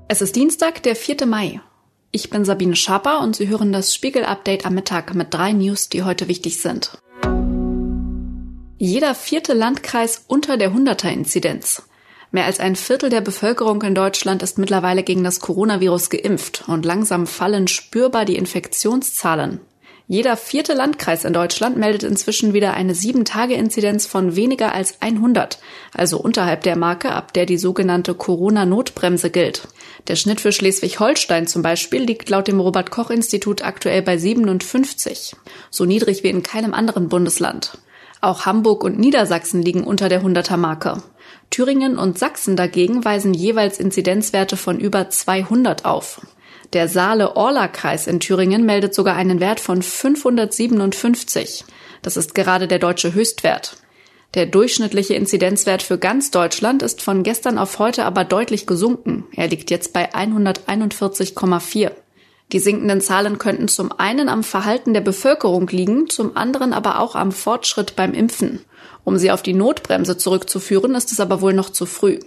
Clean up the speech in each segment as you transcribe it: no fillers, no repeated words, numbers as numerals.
Es ist Dienstag, der 4. Mai. Ich bin Sabine Schaper und Sie hören das Spiegel-Update am Mittag mit 3 News, die heute wichtig sind. Jeder 4. Landkreis unter der 100er-Inzidenz. Mehr als ein Viertel der Bevölkerung in Deutschland ist mittlerweile gegen das Coronavirus geimpft und langsam fallen spürbar die Infektionszahlen. Jeder 4. Landkreis in Deutschland meldet inzwischen wieder eine 7-Tage-Inzidenz von weniger als 100, also unterhalb der Marke, ab der die sogenannte Corona-Notbremse gilt. Der Schnitt für Schleswig-Holstein zum Beispiel liegt laut dem Robert-Koch-Institut aktuell bei 57, so niedrig wie in keinem anderen Bundesland. Auch Hamburg und Niedersachsen liegen unter der 100er-Marke. Thüringen und Sachsen dagegen weisen jeweils Inzidenzwerte von über 200 auf. Der Saale-Orla-Kreis in Thüringen meldet sogar einen Wert von 557. Das ist gerade der deutsche Höchstwert. Der durchschnittliche Inzidenzwert für ganz Deutschland ist von gestern auf heute aber deutlich gesunken. Er liegt jetzt bei 141,4. Die sinkenden Zahlen könnten zum einen am Verhalten der Bevölkerung liegen, zum anderen aber auch am Fortschritt beim Impfen. Um sie auf die Notbremse zurückzuführen, ist es aber wohl noch zu früh.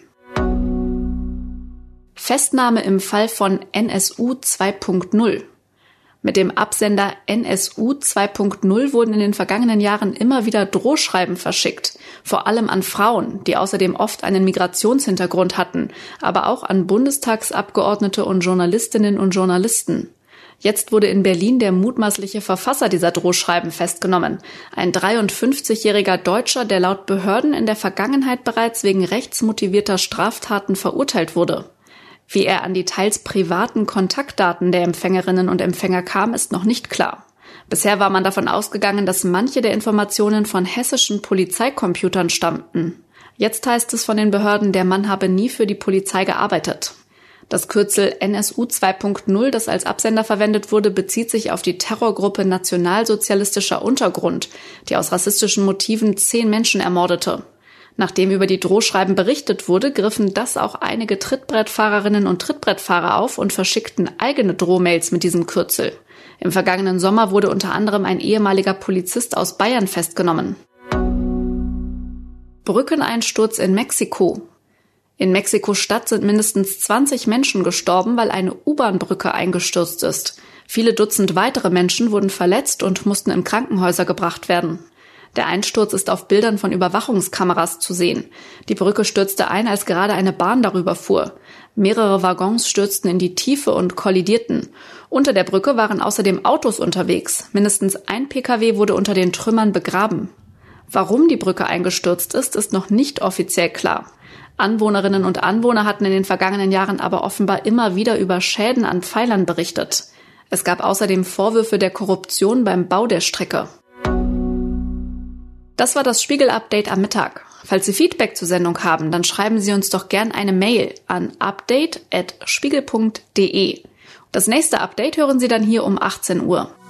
Festnahme im Fall von NSU 2.0. Mit dem Absender NSU 2.0 wurden in den vergangenen Jahren immer wieder Drohschreiben verschickt, vor allem an Frauen, die außerdem oft einen Migrationshintergrund hatten, aber auch an Bundestagsabgeordnete und Journalistinnen und Journalisten. Jetzt wurde in Berlin der mutmaßliche Verfasser dieser Drohschreiben festgenommen, ein 53-jähriger Deutscher, der laut Behörden in der Vergangenheit bereits wegen rechtsmotivierter Straftaten verurteilt wurde. Wie er an die teils privaten Kontaktdaten der Empfängerinnen und Empfänger kam, ist noch nicht klar. Bisher war man davon ausgegangen, dass manche der Informationen von hessischen Polizeicomputern stammten. Jetzt heißt es von den Behörden, der Mann habe nie für die Polizei gearbeitet. Das Kürzel NSU 2.0, das als Absender verwendet wurde, bezieht sich auf die Terrorgruppe Nationalsozialistischer Untergrund, die aus rassistischen Motiven 10 Menschen ermordete. Nachdem über die Drohschreiben berichtet wurde, griffen das auch einige Trittbrettfahrerinnen und Trittbrettfahrer auf und verschickten eigene Drohmails mit diesem Kürzel. Im vergangenen Sommer wurde unter anderem ein ehemaliger Polizist aus Bayern festgenommen. Brückeneinsturz in Mexiko. In Mexiko-Stadt sind mindestens 20 Menschen gestorben, weil eine U-Bahn-Brücke eingestürzt ist. Viele Dutzend weitere Menschen wurden verletzt und mussten in Krankenhäuser gebracht werden. Der Einsturz ist auf Bildern von Überwachungskameras zu sehen. Die Brücke stürzte ein, als gerade eine Bahn darüber fuhr. Mehrere Waggons stürzten in die Tiefe und kollidierten. Unter der Brücke waren außerdem Autos unterwegs. Mindestens ein Pkw wurde unter den Trümmern begraben. Warum die Brücke eingestürzt ist, ist noch nicht offiziell klar. Anwohnerinnen und Anwohner hatten in den vergangenen Jahren aber offenbar immer wieder über Schäden an Pfeilern berichtet. Es gab außerdem Vorwürfe der Korruption beim Bau der Strecke. Das war das Spiegel-Update am Mittag. Falls Sie Feedback zur Sendung haben, dann schreiben Sie uns doch gern eine Mail an update@spiegel.de. Das nächste Update hören Sie dann hier um 18 Uhr.